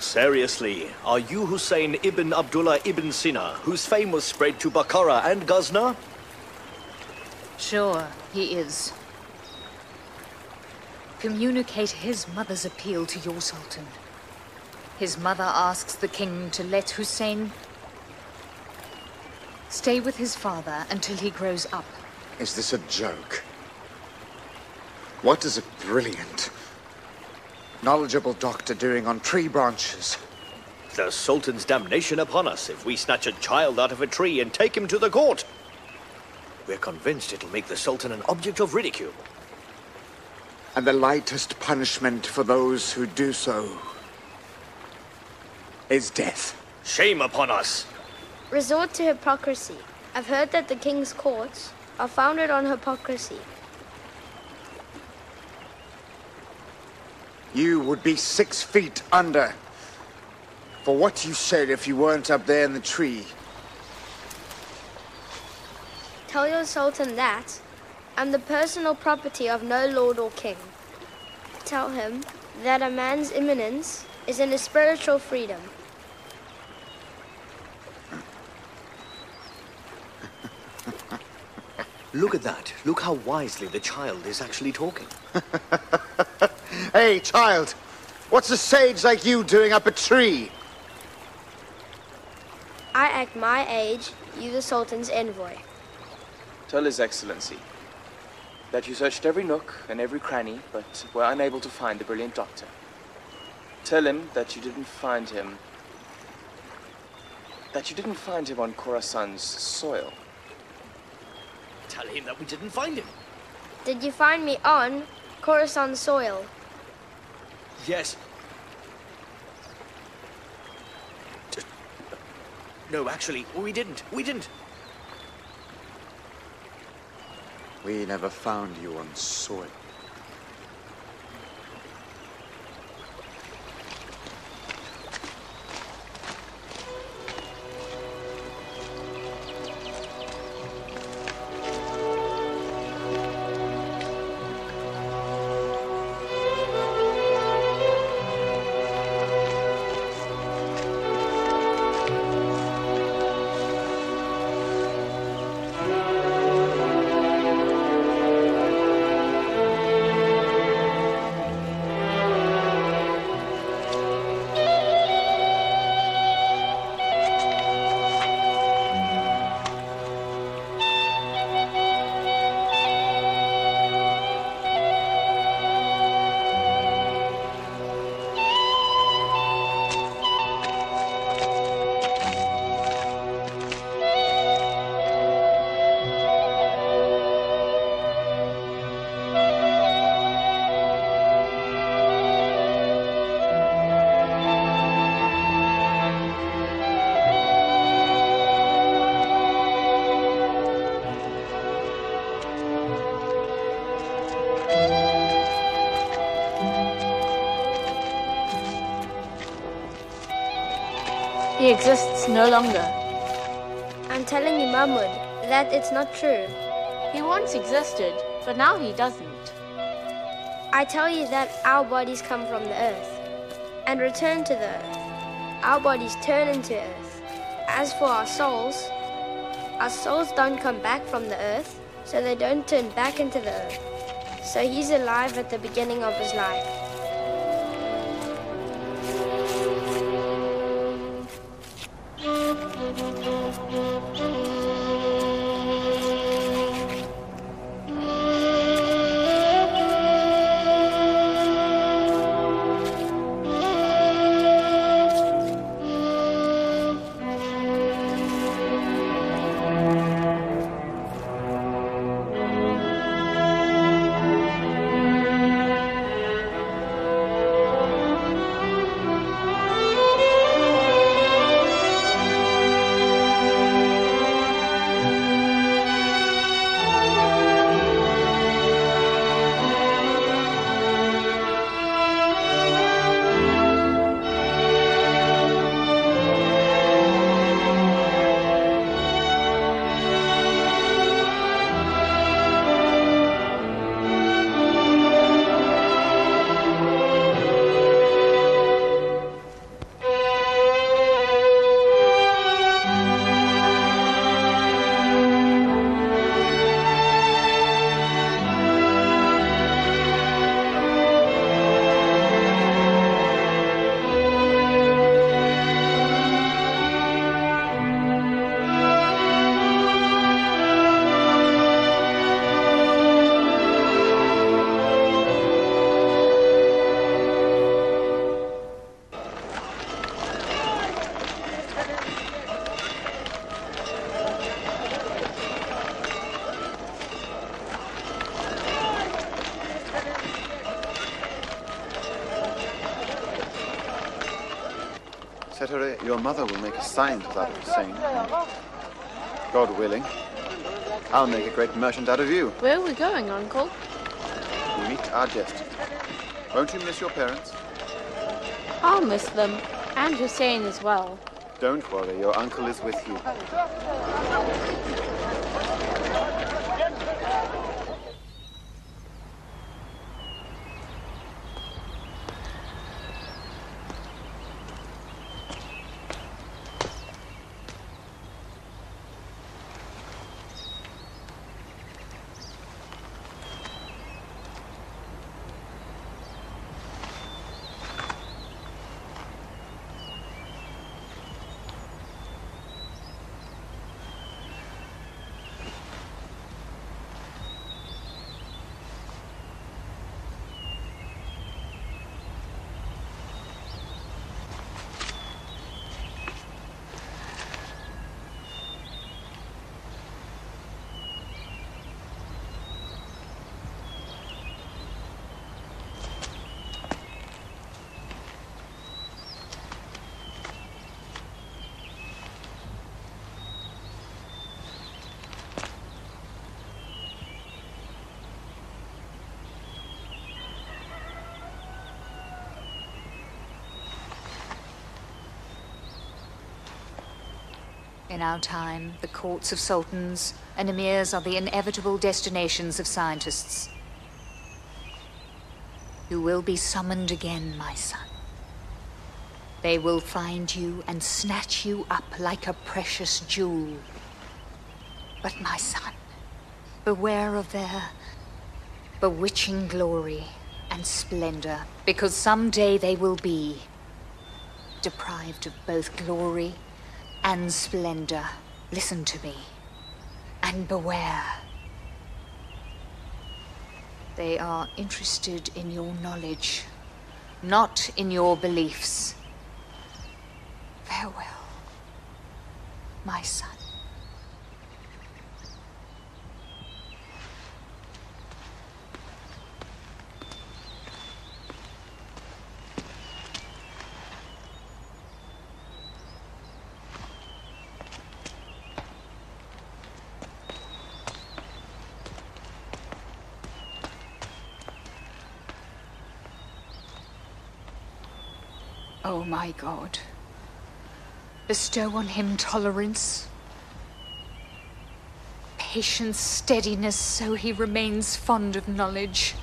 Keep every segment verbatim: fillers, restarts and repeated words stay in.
Seriously, are you Hussein ibn Abdullah ibn Sina, whose fame was spread to Bukhara and Ghazna? Sure, he is. Communicate his mother's appeal to your Sultan. His mother asks the king to let Hussein stay with his father until he grows up. Is this a joke? What is a brilliant, knowledgeable doctor doing on tree branches? The Sultan's damnation upon us if we snatch a child out of a tree and take him to the court. We're convinced it'll make the Sultan an object of ridicule. And the lightest punishment for those who do so is death. Shame upon us! Resort to hypocrisy. I've heard that the king's courts are founded on hypocrisy. You would be six feet under for what you said if you weren't up there in the tree. Tell your Sultan that I'm the personal property of no lord or king. Tell him that a man's imminence is in his spiritual freedom. Look at that. Look how wisely the child is actually talking. Hey, child, what's a sage like you doing up a tree? I act my age, you the Sultan's envoy. Tell His Excellency that you searched every nook and every cranny, but were unable to find the brilliant doctor. Tell him that you didn't find him... that you didn't find him on Khorasan's soil. Tell him that we didn't find him. Did you find me on Khorasan soil? Yes. Just... No, actually, we didn't. We didn't. We never found you on soil. He exists no longer. I'm telling you, Mahmud, that it's not true. He once existed, but now he doesn't. I tell you that our bodies come from the earth and return to the earth. Our bodies turn into earth. As for our souls, our souls don't come back from the earth, so they don't turn back into the earth. So he's alive at the beginning of his life. your mother will make a sign to that of Hussein. God willing, I'll make a great merchant out of you. Where are we going, Uncle? We meet our destiny. Won't you miss your parents? I'll miss them. And Hussein as well. Don't worry, your uncle is with you. In our time, the courts of sultans and emirs are the inevitable destinations of scientists. You will be summoned again, my son. They will find you and snatch you up like a precious jewel. But my son, beware of their bewitching glory and splendor, because someday they will be deprived of both glory and splendor. Listen to me, and beware. They are interested in your knowledge, not in your beliefs. Farewell, my son. Oh my God, bestow on him tolerance, patience, steadiness, so he remains fond of knowledge.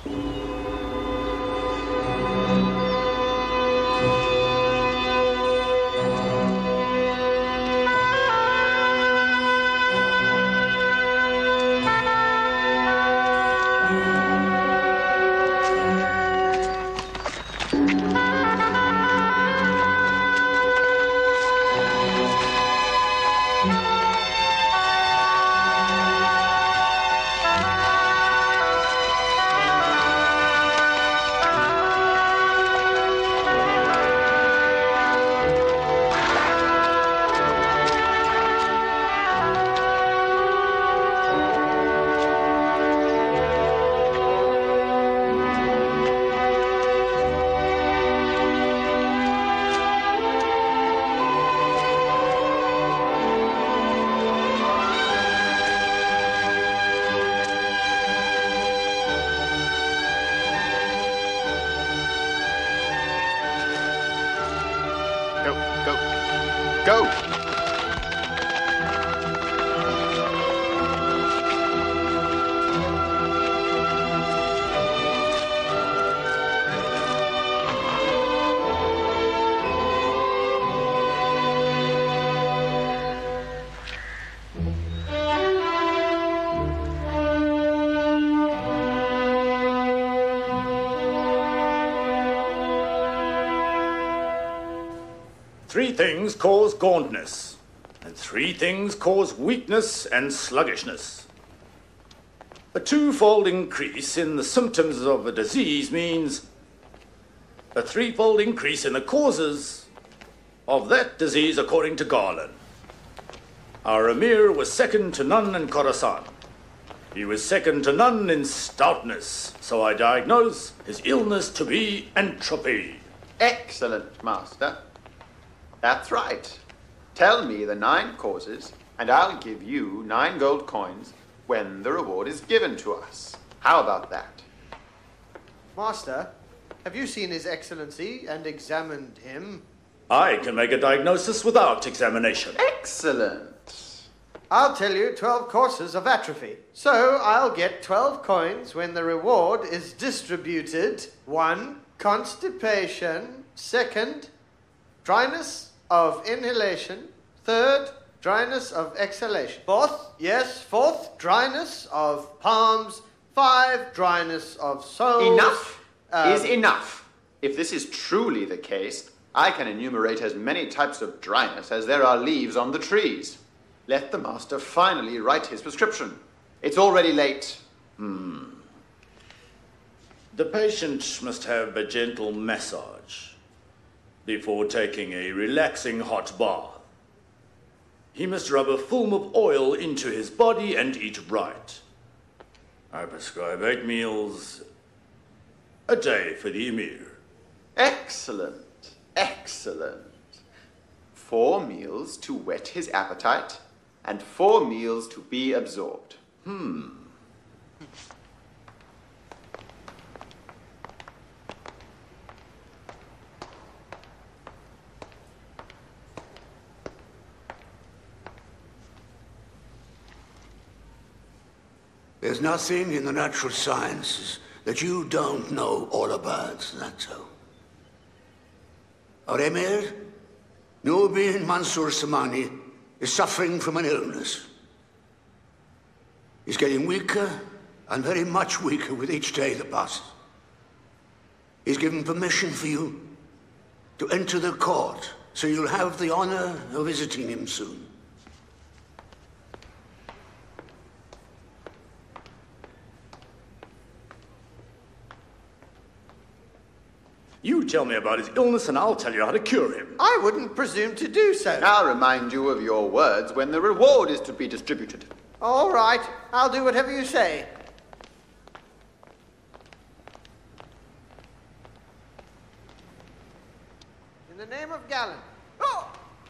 Go! Three things cause gauntness, and three things cause weakness and sluggishness. A twofold increase in the symptoms of a disease means a threefold increase in the causes of that disease, according to Garland. Our Emir was second to none in Khorasan. He was second to none in stoutness, so I diagnose his illness to be entropy. Excellent, Master. That's right. Tell me the nine causes, and I'll give you nine gold coins when the reward is given to us. How about that? Master, have you seen His Excellency and examined him? I can make a diagnosis without examination. Excellent. I'll tell you twelve courses of atrophy. So I'll get twelve coins when the reward is distributed. One, constipation. Second, dryness of inhalation. Third, dryness of exhalation. Fourth, yes, fourth, dryness of palms. Five, dryness of soles. Enough Um, is enough. If this is truly the case, I can enumerate as many types of dryness as there are leaves on the trees. Let the master finally write his prescription. It's already late. Hmm. The patient must have a gentle massage before taking a relaxing hot bath. He must rub a film of oil into his body and eat right. I prescribe eight meals a day for the Emir. Excellent. Excellent. Four meals to whet his appetite, and four meals to be absorbed. Hmm. There's nothing in the natural sciences that you don't know all about, that's so. Our Emir, Nubian Mansour Samani, is suffering from an illness. He's getting weaker and very much weaker with each day that passes. He's given permission for you to enter the court, so you'll have the honor of visiting him soon. You tell me about his illness and I'll tell you how to cure him. I wouldn't presume to do so. I'll remind you of your words when the reward is to be distributed. All right, I'll do whatever you say. In the name of Galen. Oh!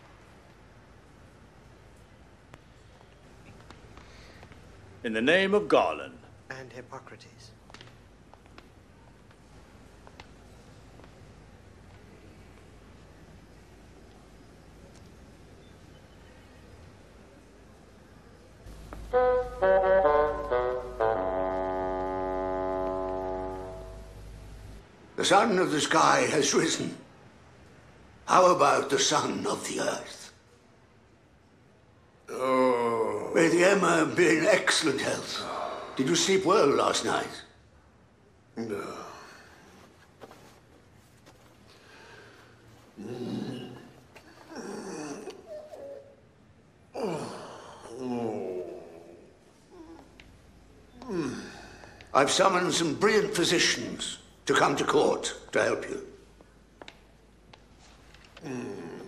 In the name of Garland. And Hippocrates. The sun of the sky has risen. How about the sun of the earth? Oh. May the Emma be in excellent health. Did you sleep well last night? No. Mm. Oh. Mm. I've summoned some brilliant physicians to come to court to help you. Mm.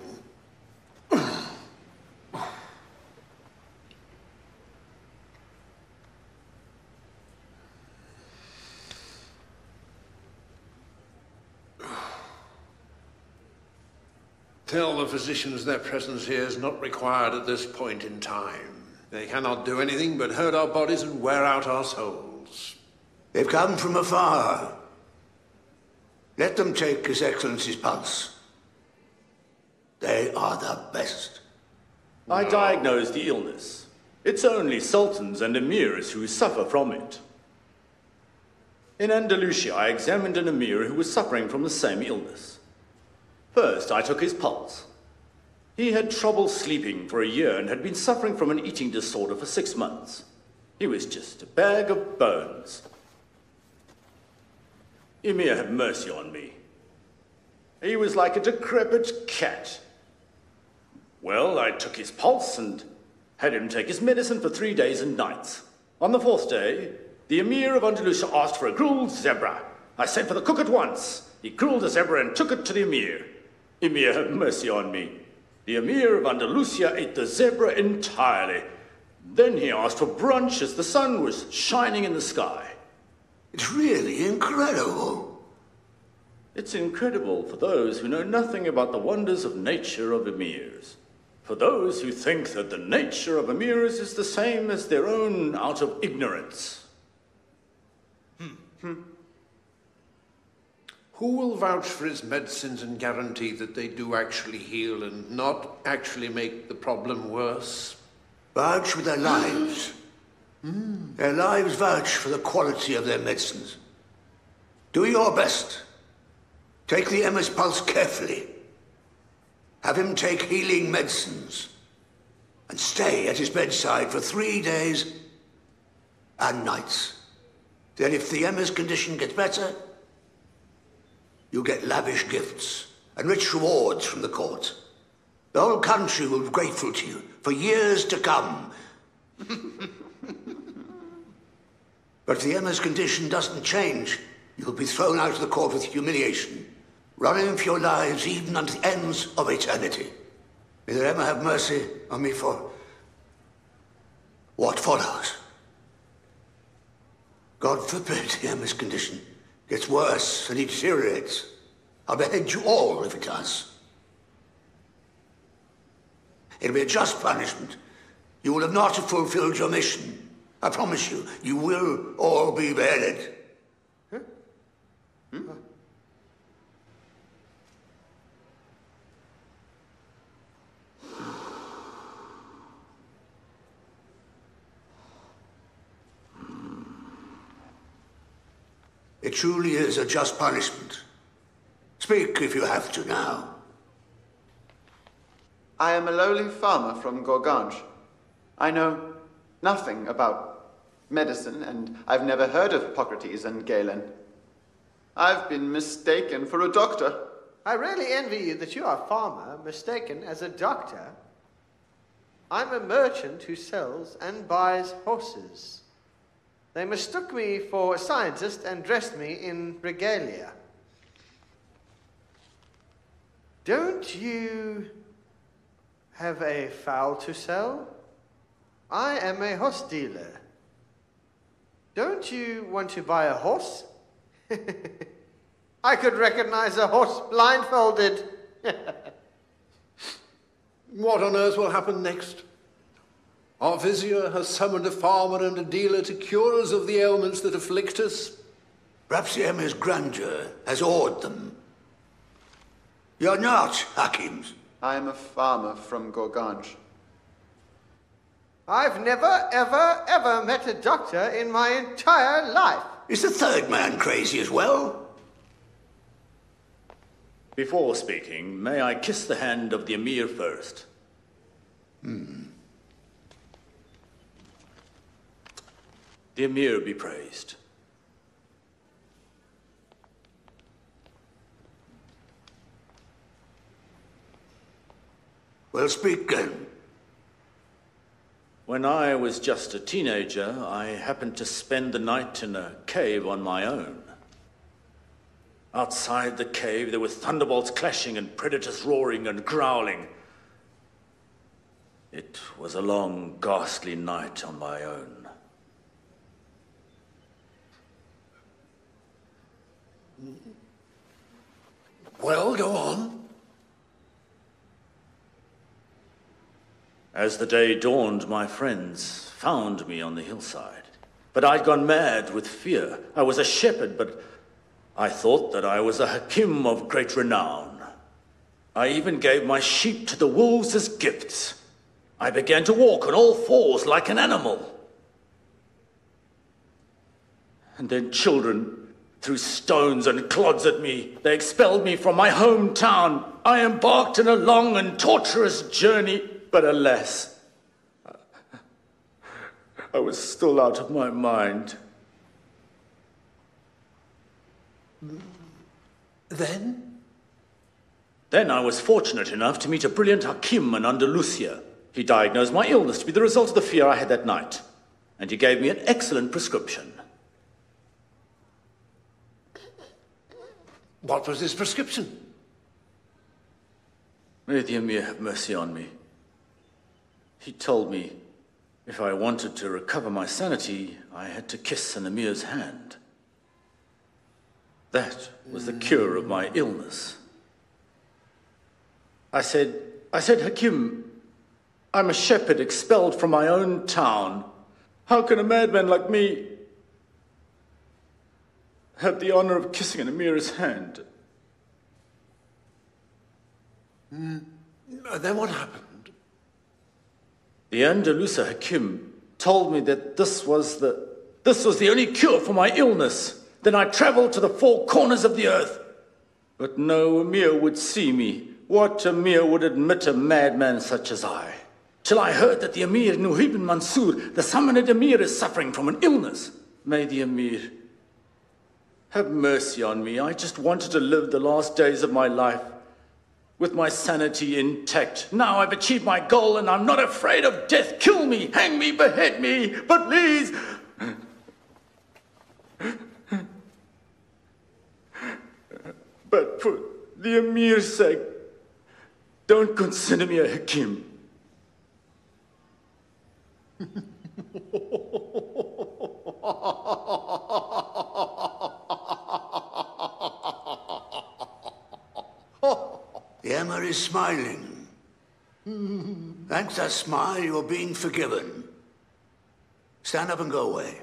Tell the physicians their presence here is not required at this point in time. They cannot do anything but hurt our bodies and wear out our souls. They've come from afar. Let them take His Excellency's pulse. They are the best. I diagnosed the illness. It's only sultans and emirs who suffer from it. In Andalusia, I examined an emir who was suffering from the same illness. First, I took his pulse. He had trouble sleeping for a year and had been suffering from an eating disorder for six months. He was just a bag of bones. Emir had mercy on me. He was like a decrepit cat. Well, I took his pulse and had him take his medicine for three days and nights. On the fourth day, the Emir of Andalusia asked for a grilled zebra. I sent for the cook at once. He grilled the zebra and took it to the Emir. Emir had mercy on me. The Emir of Andalusia ate the zebra entirely. Then he asked for brunch as the sun was shining in the sky. It's really incredible. It's incredible for those who know nothing about the wonders of nature of emirs. For those who think that the nature of emirs is the same as their own out of ignorance. Hmm. Hmm. Who will vouch for his medicines and guarantee that they do actually heal and not actually make the problem worse? Vouch with their lives. Mm. Their lives vouch for the quality of their medicines. Do your best. Take the Emma's pulse carefully. Have him take healing medicines. And stay at his bedside for three days and nights. Then if the Emma's condition gets better, you'll get lavish gifts and rich rewards from the court. The whole country will be grateful to you for years to come. But if the Emma's condition doesn't change, you'll be thrown out of the court with humiliation, running for your lives even unto the ends of eternity. May the Emma have mercy on me for what follows. God forbid the Emma's condition gets worse and he deteriorates. I'll behead you all if it does. It'll be a just punishment. You will have not fulfilled your mission. I promise you, you will all be beheaded. Huh? Hmm? It truly is a just punishment. Speak if you have to now. I am a lowly farmer from Gorgange. I know nothing about medicine, and I've never heard of Hippocrates and Galen. I've been mistaken for a doctor. I really envy you that you are a farmer mistaken as a doctor. I'm a merchant who sells and buys horses. They mistook me for a scientist and dressed me in regalia. Don't you have a fowl to sell? I am a horse dealer. Don't you want to buy a horse? I could recognize a horse blindfolded. What on earth will happen next? Our vizier has summoned a farmer and a dealer to cure us of the ailments that afflict us. Perhaps the Emma's grandeur has awed them. You're not Hakims. I am a farmer from Gorgange. I've never, ever, ever met a doctor in my entire life. Is the third man crazy as well? Before speaking, may I kiss the hand of the Emir first? Hmm. The Emir be praised. Well, speak then. When I was just a teenager, I happened to spend the night in a cave on my own. Outside the cave, there were thunderbolts clashing and predators roaring and growling. It was a long, ghastly night on my own. Well, go on. As the day dawned, my friends found me on the hillside. But I'd gone mad with fear. I was a shepherd, but I thought that I was a Hakim of great renown. I even gave my sheep to the wolves as gifts. I began to walk on all fours like an animal. And then children threw stones and clods at me. They expelled me from my hometown. I embarked on a long and torturous journey, but alas, I was still out of my mind. Then? Then I was fortunate enough to meet a brilliant Hakim in Andalusia. He diagnosed my illness to be the result of the fear I had that night, and he gave me an excellent prescription. What was his prescription? May the Emir have mercy on me. He told me if I wanted to recover my sanity, I had to kiss an Emir's hand. That was the cure of my illness. I said, I said, Hakim, I'm a shepherd expelled from my own town. How can a madman like me have the honor of kissing an emir's hand? Mm. Then what happened? The Andalusa Hakim told me that this was the this was the only cure for my illness. Then I traveled to the four corners of the earth. But no emir would see me. What emir would admit a madman such as I? Till I heard that the emir Nuhib bin Mansur, the Samanid emir, is suffering from an illness. May the emir have mercy on me. I just wanted to live the last days of my life with my sanity intact. Now I've achieved my goal and I'm not afraid of death. Kill me, hang me, behead me, but please. But for the emir's sake, don't consider me a Hakim. The Emir is smiling. Thanks that smile, you're being forgiven. Stand up and go away.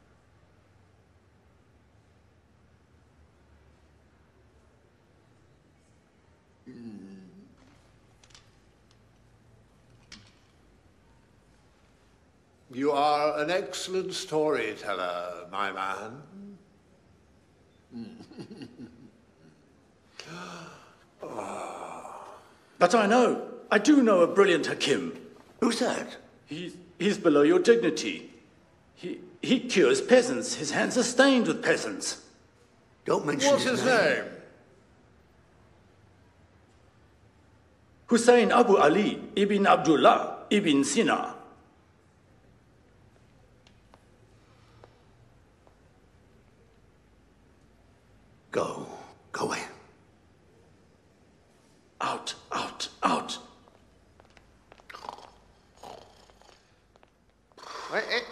You are an excellent storyteller, my man. But I know, I do know a brilliant Hakim. Who's that? He, he's below your dignity. He, he cures peasants. His hands are stained with peasants. Don't mention What's his name? name? Hussein Abu Ali ibn Abdullah ibn Sina. Go. Go away. Out, out, out. Wait, eh.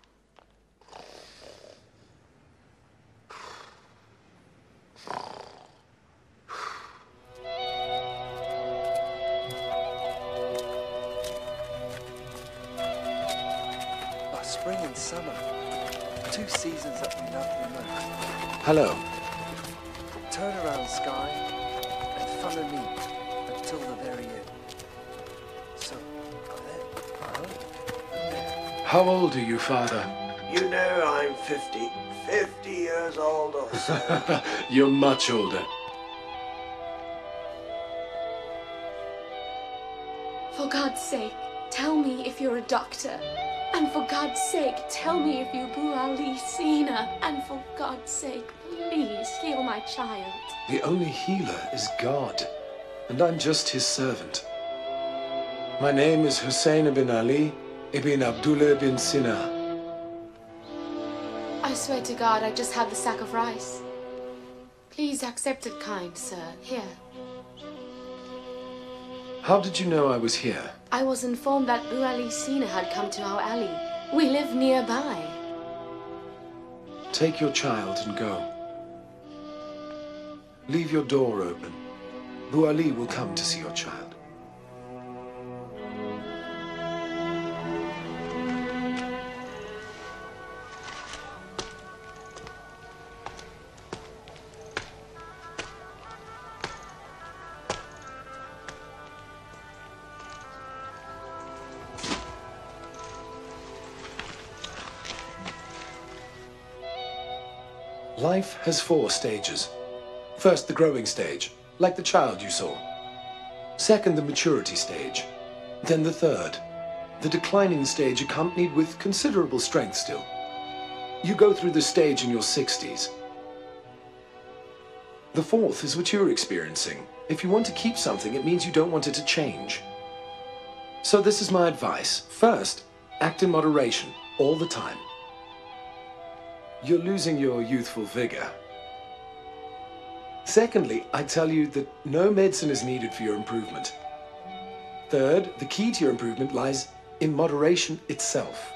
Oh, spring and summer. Two seasons that we love the most. Hello. Turn around, sky, and follow me until the very end. So, go there. Uh-huh. How old are you, Father? You know I'm fifty. Fifty years old or so. You're much older. For God's sake, tell me if you're a doctor. And for God's sake, tell me if you Abu Ali Sina. And for God's sake, please heal my child. The only healer is God, and I'm just his servant. My name is Hussein ibn Ali ibn Abdullah ibn Sina. I swear to God, I just had the sack of rice. Please accept it, kind sir. Here. How did you know I was here? I was informed that Abu Ali Sina had come to our alley. We live nearby. Take your child and go. Leave your door open. Abu Ali will come to see your child. Life has four stages. First, the growing stage, like the child you saw. Second, the maturity stage. Then the third, the declining stage accompanied with considerable strength still. You go through this stage in your sixties. The fourth is what you're experiencing. If you want to keep something, it means you don't want it to change. So this is my advice. First, act in moderation, all the time. You're losing your youthful vigor. Secondly, I tell you that no medicine is needed for your improvement. Third, the key to your improvement lies in moderation itself.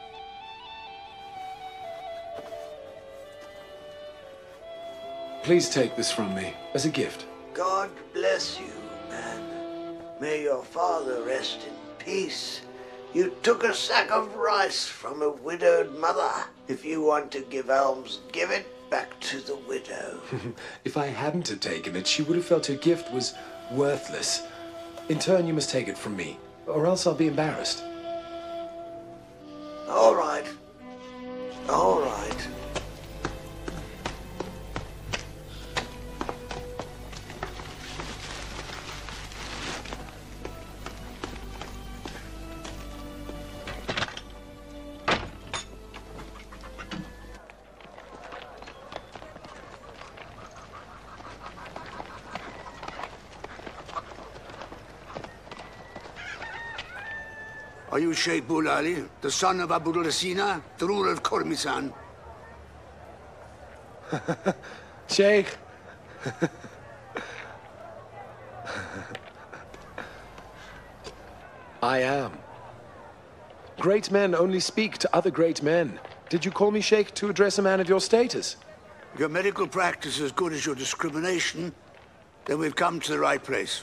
Please take this from me as a gift. God bless you, man. May your father rest in peace. You took a sack of rice from a widowed mother. If you want to give alms, give it back to the widow. If I hadn't have taken it, she would have felt her gift was worthless. In turn, you must take it from me, or else I'll be embarrassed. All right. All right. Are you Sheikh Bul Ali, the son of Abu Rasina, the ruler of Kormisan? Sheikh. I am. Great men only speak to other great men. Did you call me Sheikh to address a man of your status? Your medical practice is as good as your discrimination, then we've come to the right place.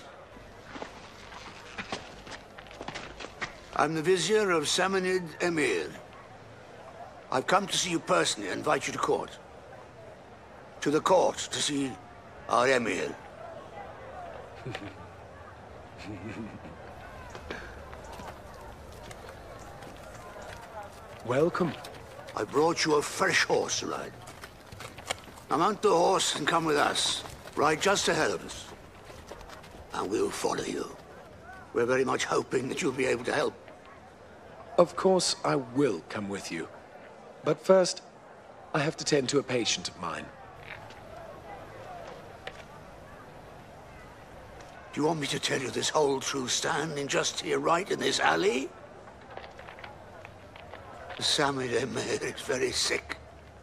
I'm the Vizier of Samanid Emir. I've come to see you personally and invite you to court. To the court to see our Emir. Welcome. I brought you a fresh horse to ride. Now mount the horse and come with us. Ride just ahead of us. And we'll follow you. We're very much hoping that you'll be able to help. Of course, I will come with you. But first, I have to tend to a patient of mine. Do you want me to tell you this whole true standing just to your right in this alley? Samid Emir is very sick.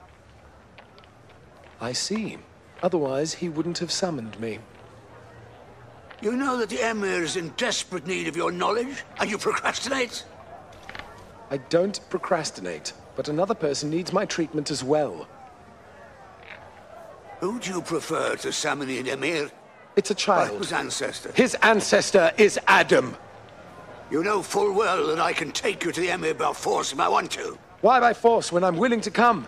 I see. Otherwise, he wouldn't have summoned me. You know that the Emir is in desperate need of your knowledge, and you procrastinate? I don't procrastinate, but another person needs my treatment as well. Who do you prefer to Samanid Emir? It's a child. Whose ancestor? His ancestor is Adam. You know full well that I can take you to the Emir by force if I want to. Why by force when I'm willing to come?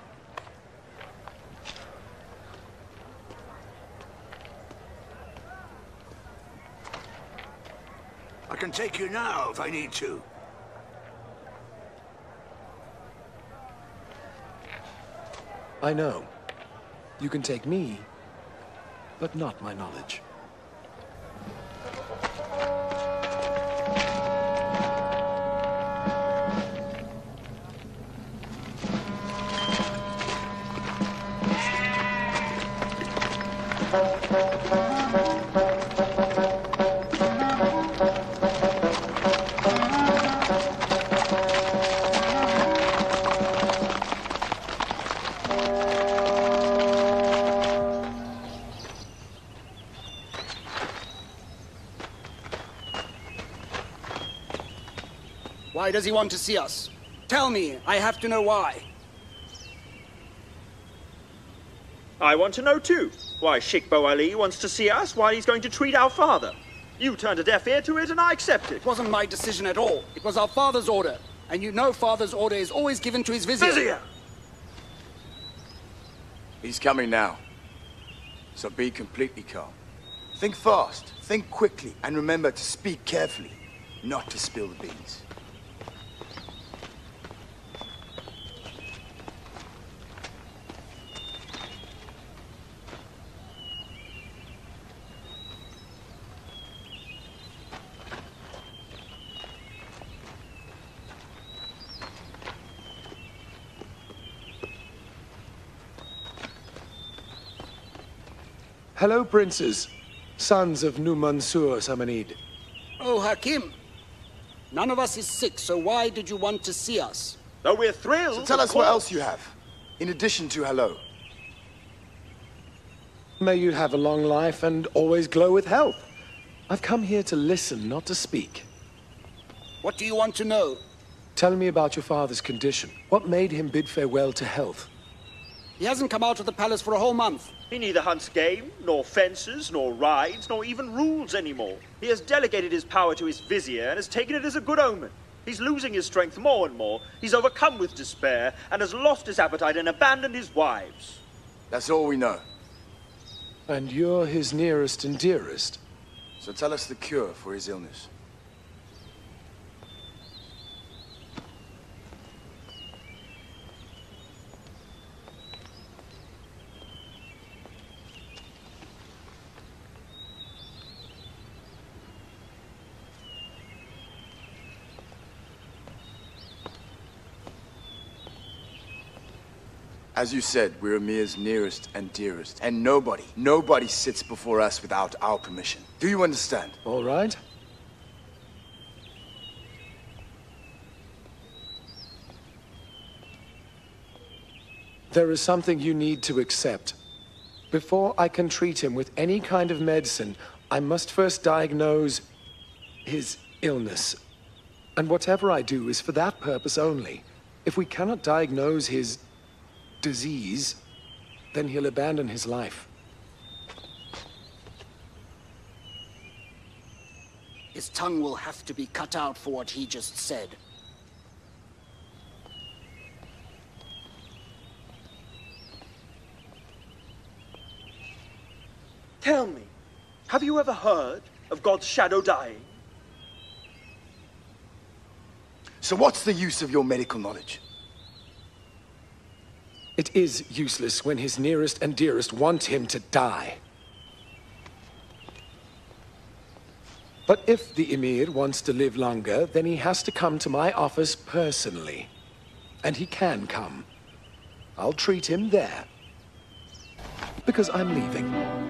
I can take you now if I need to. I know. You can take me, but not my knowledge. Why does he want to see us? Tell me, I have to know why. I want to know too. Why Sheikh Bo Ali wants to see us while he's going to treat our father. You turned a deaf ear to it and I accept it. It wasn't my decision at all. It was our father's order. And you know father's order is always given to his vizier. Vizier! He's coming now. So be completely calm. Think fast, think quickly, and remember to speak carefully, not to spill the beans. Hello, princes, sons of Numansur Samanid. Oh, Hakim. None of us is sick, so why did you want to see us? Though we're thrilled. So tell us what else you have, in addition to hello. May you have a long life and always glow with health. I've come here to listen, not to speak. What do you want to know? Tell me about your father's condition. What made him bid farewell to health? He hasn't come out of the palace for a whole month. He neither hunts game, nor fences, nor rides, nor even rules anymore. He has delegated his power to his vizier and has taken it as a good omen. He's losing his strength more and more. He's overcome with despair and has lost his appetite and abandoned his wives. That's all we know. And you're his nearest and dearest? So tell us the cure for his illness. As you said, we're Emir's nearest and dearest. And nobody, nobody sits before us without our permission. Do you understand? All right. There is something you need to accept. Before I can treat him with any kind of medicine, I must first diagnose his illness. And whatever I do is for that purpose only. If we cannot diagnose his disease, then he'll abandon his life. His tongue will have to be cut out for what he just said. Tell me, have you ever heard of God's shadow dying? So what's the use of your medical knowledge? It is useless when his nearest and dearest want him to die. But if the Emir wants to live longer, then he has to come to my office personally. And he can come. I'll treat him there. Because I'm leaving.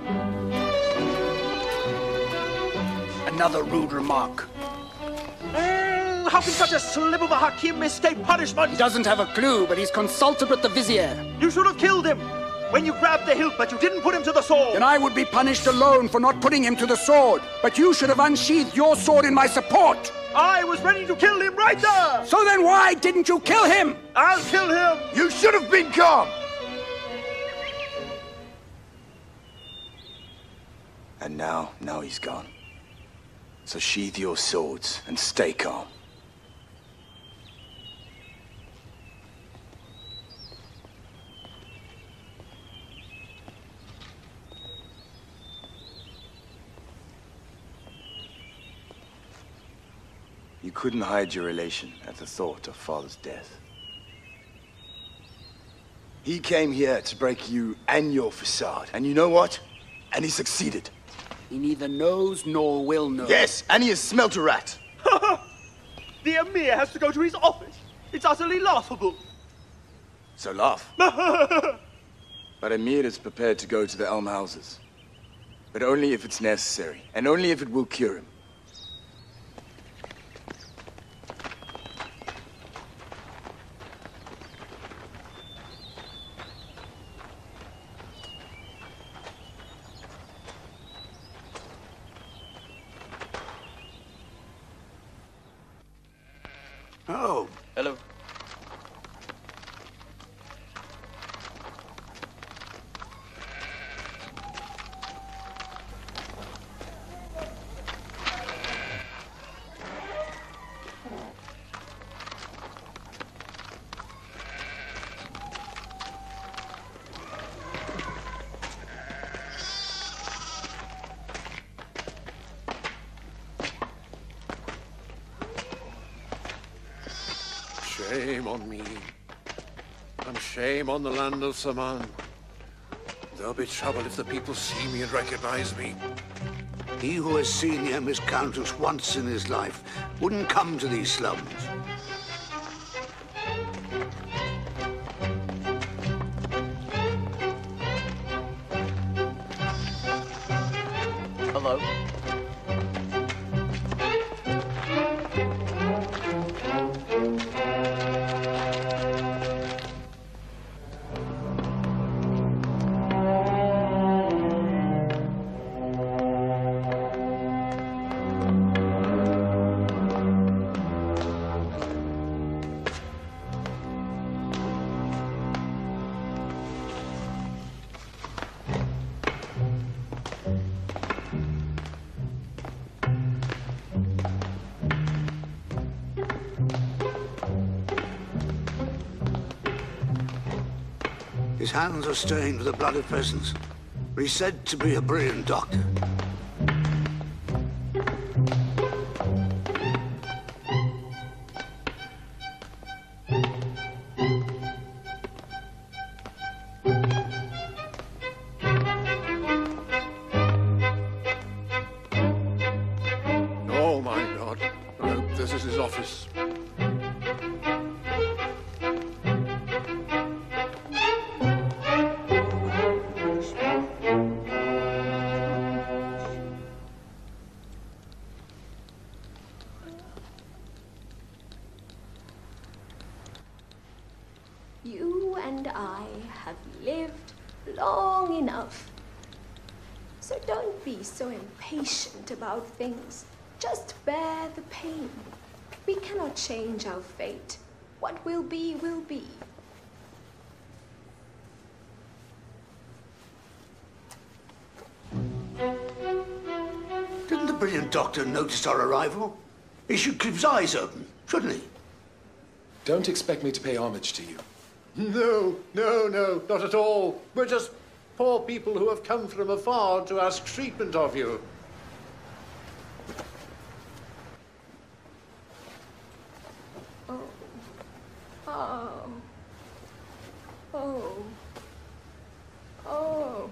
Another rude remark. Mm, how can such a slip of a Hakim escape punishment? He doesn't have a clue, but he's consulted with the vizier. You should have killed him when you grabbed the hilt, but you didn't put him to the sword. Then I would be punished alone for not putting him to the sword. But you should have unsheathed your sword in my support. I was ready to kill him right there. So then why didn't you kill him? I'll kill him. You should have been calm. And now, now he's gone. So sheathe your swords and stay calm. You couldn't hide your elation at the thought of father's death. He came here to break you and your facade. And you know what? And he succeeded. He neither knows nor will know. Yes, and he has smelt a rat. The Emir has to go to his office. It's utterly laughable. So laugh. But Emir is prepared to go to the Elm Houses. But only if it's necessary, and only if it will cure him. Oh. Hello. Shame on me, and shame on the land of Saman. There'll be trouble if the people see me and recognize me. He who has seen the Emir's Countess once in his life wouldn't come to these slums. Hello. His hands are stained with the blood of peasants. But he's said to be a brilliant doctor. Oh, my God. I hope this is his office. You and I have lived long enough. So don't be so impatient about things. Just bear the pain. We cannot change our fate. What will be, will be. Didn't the brilliant doctor notice our arrival? He should keep his eyes open, shouldn't he? Don't expect me to pay homage to you. No, no, no, not at all. We're just poor people who have come from afar to ask treatment of you. Oh. Oh. Oh. Oh.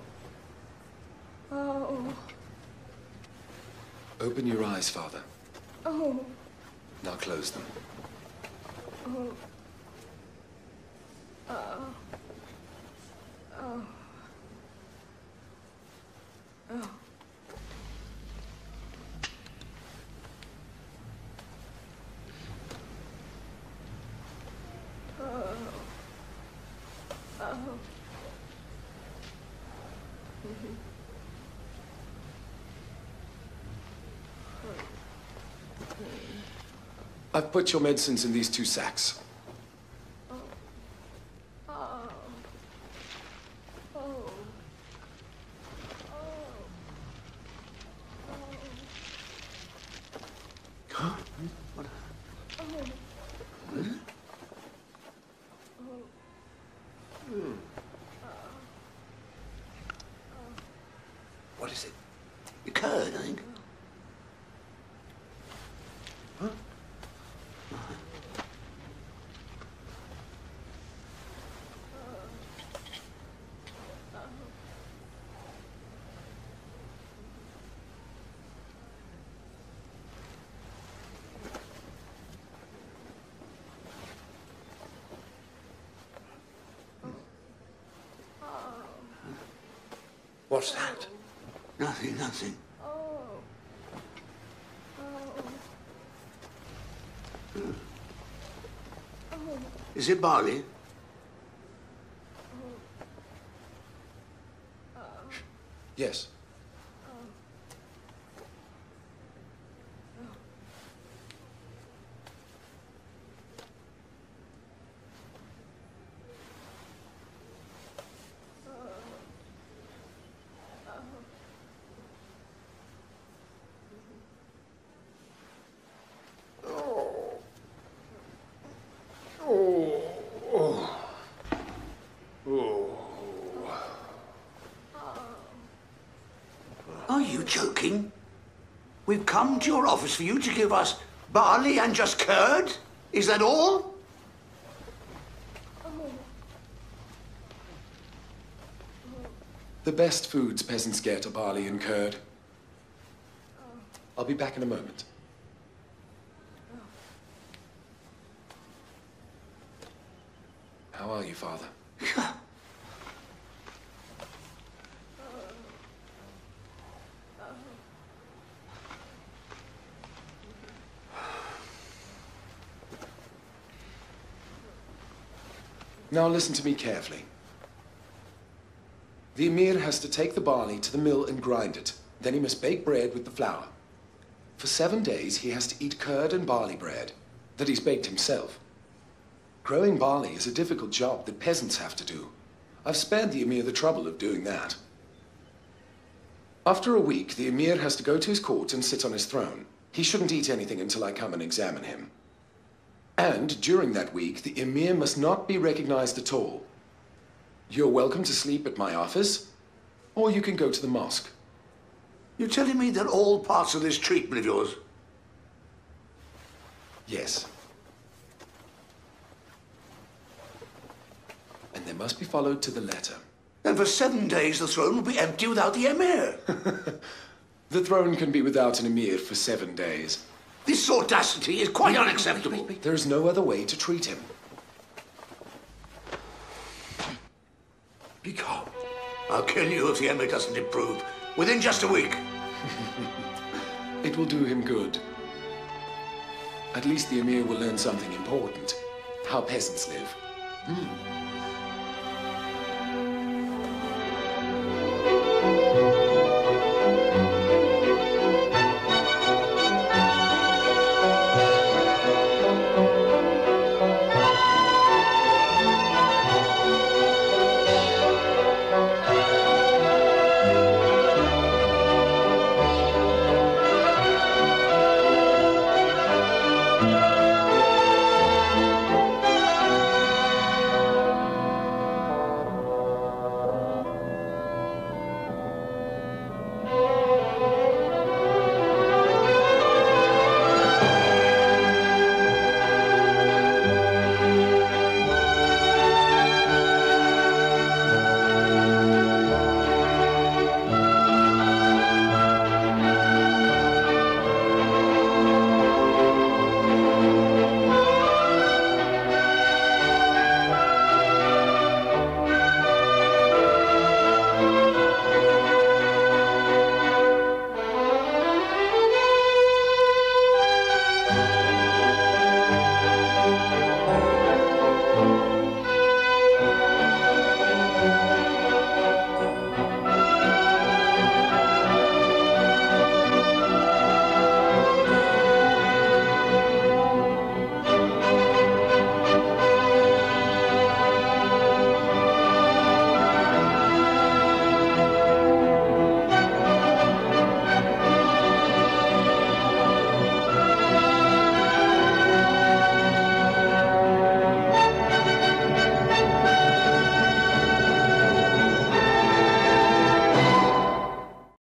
Oh. Open your eyes, Father. Oh. Now close them. Oh. Oh. Oh. Oh. Oh. Oh. Mm-hmm. I've put your medicines in these two sacks. Oh. Oh. Oh. Huh? What? Oh. What is it? Hmm. What is it? The curd, I think. Huh? What's that? Nothing, nothing. Oh. Oh. Oh. Is it barley? Yes. Are you joking? We've come to your office for you to give us barley and just curd? Is that all? The best foods peasants get are barley and curd. I'll be back in a moment. How are you, Father? Now listen to me carefully. The Emir has to take the barley to the mill and grind it. Then he must bake bread with the flour. For seven days he has to eat curd and barley bread that he's baked himself. Growing barley is a difficult job that peasants have to do. I've spared the Emir the trouble of doing that. After a week, the Emir has to go to his court and sit on his throne. He shouldn't eat anything until I come and examine him. And during that week, the Emir must not be recognized at all. You're welcome to sleep at my office, or you can go to the mosque. You're telling me that all parts of this treatment of yours? Yes. And they must be followed to the letter. And for seven days the throne will be empty without the Emir. The throne can be without an Emir for seven days. This audacity is quite unacceptable. There's no other way to treat him. Be calm. I'll kill you if the Emir doesn't improve. Within just a week. It will do him good. At least the Emir will learn something important. How peasants live. Hmm.